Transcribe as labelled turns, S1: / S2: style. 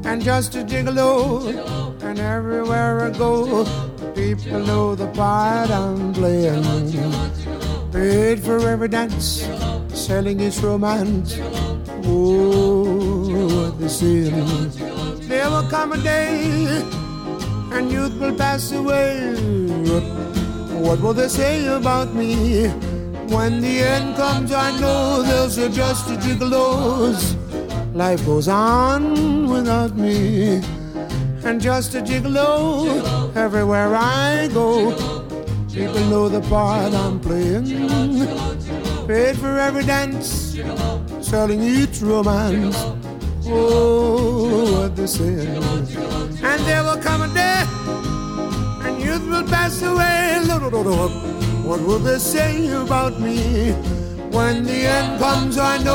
S1: and just a gigolo. And everywhere I go, people know the part I'm playing. Paid for every dance, selling its romance. Oh, what they say. There will come a day, and youth will pass away. What will they say about me? When the end comes, I know they'll say just a gigolos. Life goes on without me, and just a gigolo. Everywhere I go, people know the part I'm playing. Paid for every dance, selling each romance. Oh, what they say. And there will come a day, and youth will pass away. What will they say about me? When the end comes, I know